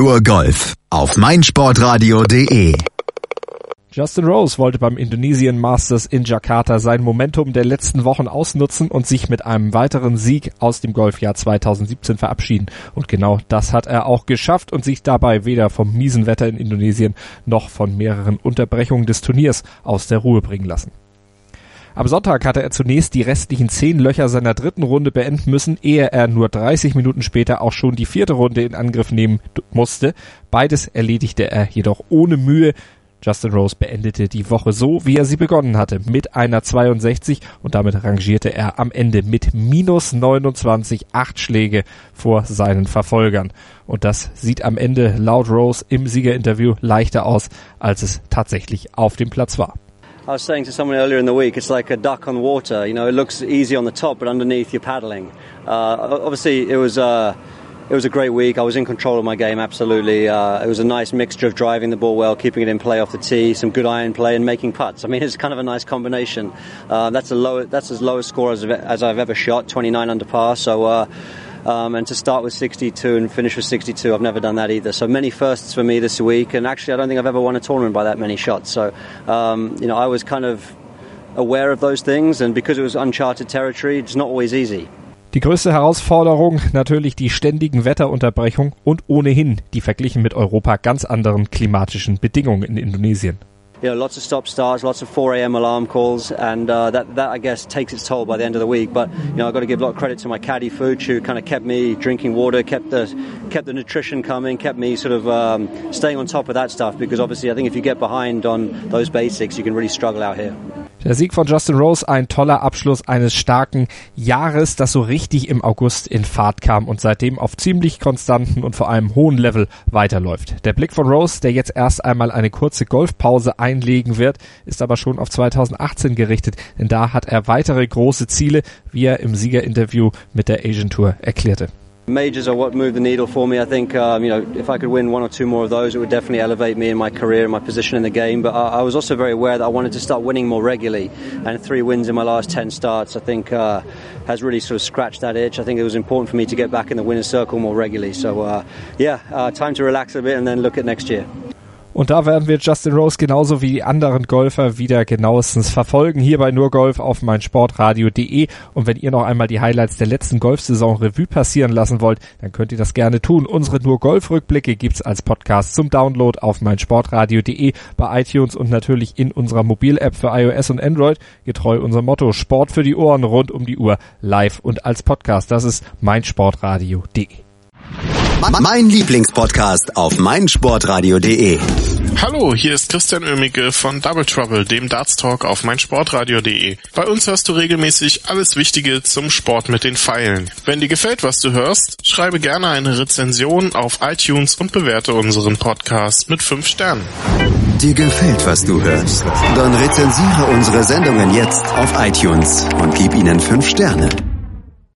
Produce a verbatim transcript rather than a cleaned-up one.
Nur Golf auf meinsportradio punkt de. Justin Rose wollte beim Indonesian Masters in Jakarta sein Momentum der letzten Wochen ausnutzen und sich mit einem weiteren Sieg aus dem Golfjahr zweitausendsiebzehn verabschieden. Und genau das hat er auch geschafft und sich dabei weder vom miesen Wetter in Indonesien noch von mehreren Unterbrechungen des Turniers aus der Ruhe bringen lassen. Am Sonntag hatte er zunächst die restlichen zehn Löcher seiner dritten Runde beenden müssen, ehe er nur dreißig Minuten später auch schon die vierte Runde in Angriff nehmen musste. Beides erledigte er jedoch ohne Mühe. Justin Rose beendete die Woche so, wie er sie begonnen hatte, mit einer zweiundsechzig und damit rangierte er am Ende mit minus neunundzwanzig, acht Schläge vor seinen Verfolgern. Und das sieht am Ende laut Rose im Siegerinterview leichter aus, als es tatsächlich auf dem Platz war. I was saying to someone earlier in the week, it's like a duck on water. You know, it looks easy on the top, but underneath you're paddling. Uh, obviously, it was uh, it was a great week. I was in control of my game, absolutely. Uh, it was a nice mixture of driving the ball well, keeping it in play off the tee, some good iron play, and making putts. I mean, it's kind of a nice combination. Uh, that's a low, that's as low a score as, as I've ever shot, twenty-nine under par. So. Uh, Um, and to start with sixty-two and finish with sixty-two, I've never done that either. So many firsts for me this week, and actually I don't think I've ever won a tournament by that many shots. So, um, you know, I was kind of aware of those things, and because it was uncharted territory, it's not always easy. Die größte Herausforderung natürlich die ständigen Wetterunterbrechungen und ohnehin die verglichen mit Europa ganz anderen klimatischen Bedingungen in Indonesien. You know, lots of stop-starts, lots of four a.m. alarm calls, and uh, that, that, I guess, takes its toll by the end of the week. But, you know, I've got to give a lot of credit to my caddy, Fuch, who kind of kept me drinking water, kept the kept the nutrition coming, kept me sort of um, staying on top of that stuff, because obviously I think if you get behind on those basics, you can really struggle out here. Der Sieg von Justin Rose, ein toller Abschluss eines starken Jahres, das so richtig im August in Fahrt kam und seitdem auf ziemlich konstanten und vor allem hohen Level weiterläuft. Der Blick von Rose, der jetzt erst einmal eine kurze Golfpause einlegen wird, ist aber schon auf zweitausendachtzehn gerichtet, denn da hat er weitere große Ziele, wie er im Siegerinterview mit der Asian Tour erklärte. Majors are what move the needle for me. I think, um, you know, if I could win one or two more of those, it would definitely elevate me in my career and my position in the game. But I, I was also very aware that I wanted to start winning more regularly. And three wins in my last ten starts, I think, uh, has really sort of scratched that itch. I think it was important for me to get back in the winner's circle more regularly. So, uh, yeah, uh, time to relax a bit and then look at next year. Und da werden wir Justin Rose genauso wie die anderen Golfer wieder genauestens verfolgen, hier bei Nur Golf auf meinsportradio punkt de. Und wenn ihr noch einmal die Highlights der letzten Golfsaison Revue passieren lassen wollt, dann könnt ihr das gerne tun. Unsere Nur Golf Rückblicke gibt's als Podcast zum Download auf meinsportradio punkt de, bei iTunes und natürlich in unserer Mobil-App für iOS und Android. Getreu unserem Motto, Sport für die Ohren rund um die Uhr, live und als Podcast. Das ist meinsportradio punkt de. Mein Lieblingspodcast auf meinsportradio punkt de. Hallo, hier ist Christian Oemicke von Double Trouble, dem Darts Talk auf meinsportradio punkt de. Bei uns hörst du regelmäßig alles Wichtige zum Sport mit den Pfeilen. Wenn dir gefällt, was du hörst, schreibe gerne eine Rezension auf iTunes und bewerte unseren Podcast mit fünf Sternen. Dir gefällt, was du hörst? Dann rezensiere unsere Sendungen jetzt auf iTunes und gib ihnen fünf Sterne.